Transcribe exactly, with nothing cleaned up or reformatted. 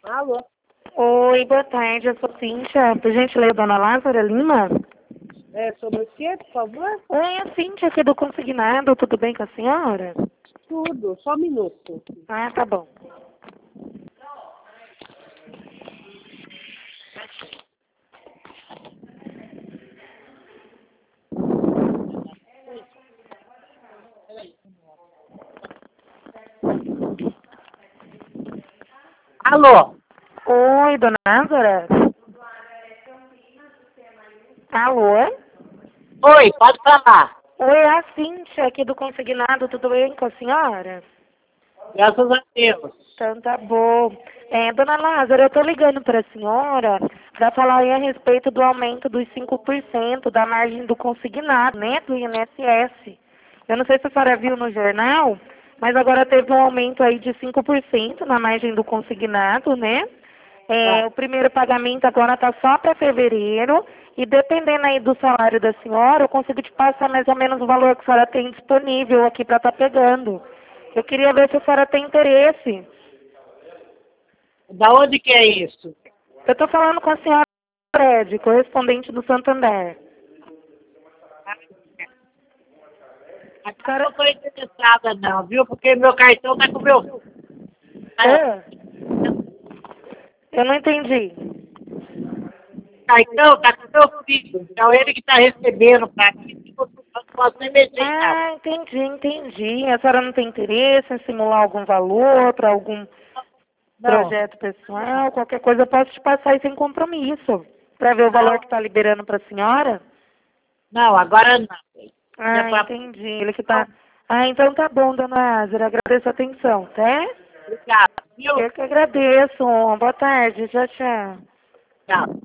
Alô? Oi, boa tarde, eu sou Cíntia. Por gentileza, dona Lázara Lima? É sobre o quê, por favor? Oi, é a Cíntia aqui do Consignado, tudo bem com a senhora? Tudo, só um minuto. Ah, tá bom. Alô? Oi, dona Lázara? Alô? Oi, pode falar. Oi, é a Cíntia aqui do Consignado, tudo bem com a senhora? Graças a Deus. Então tá bom. É, dona Lázara, eu tô ligando para a senhora para falar aí a respeito do aumento dos cinco por cento da margem do consignado, né, do I N S S. Eu não sei se a senhora viu no jornal, mas agora teve um aumento aí de cinco por cento na margem do consignado, né? É, Tá. o primeiro pagamento agora está só para fevereiro e dependendo aí do salário da senhora, eu consigo te passar mais ou menos o valor que a senhora tem disponível aqui para estar pegando. Eu queria ver se a senhora tem interesse. Da onde que é isso? Eu estou falando com a senhora Fred, correspondente do Santander. Aqui eu não estou interessada não, viu? Porque meu cartão tá com meu... É? Eu não entendi. cartão tá com meu filho. Então ele que tá recebendo pra mim. Eu não posso nem mexer em nada. Ah, entendi, entendi. A senhora não tem interesse em simular algum valor para algum Não, projeto pessoal? Qualquer coisa eu posso te passar aí sem compromisso. Para ver o valor não, que está liberando para a senhora? não, agora não. Já Ah, pra... entendi. Ele que tá. Ah, então tá bom, dona Ázara. Agradeço a atenção, tá? Obrigado, viu? Eu que agradeço. Boa tarde. Tchau, tchau. Tchau.